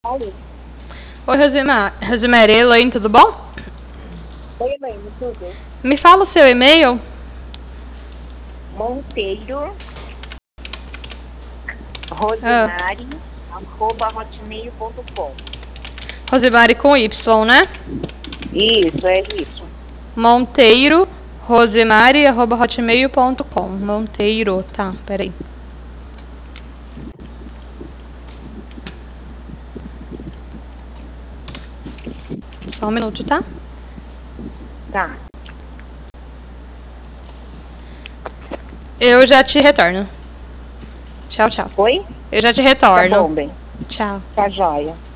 Alô. Oi, Rosemary, Elaine, tudo bom? Oi, Elaine, tudo? Me fala o seu e-mail. Monteiro, Ah, Rosemary, @hotmail.com. Rosemary com Y, né? Isso, é isso. Monteiro, rosemary@hotmail.com. Monteiro, tá, peraí. Só um minuto, tá? Tá. Eu já te retorno. Tchau, tchau. Oi? Eu já te Tá retorno. bom, bem. Tchau. Tá joia.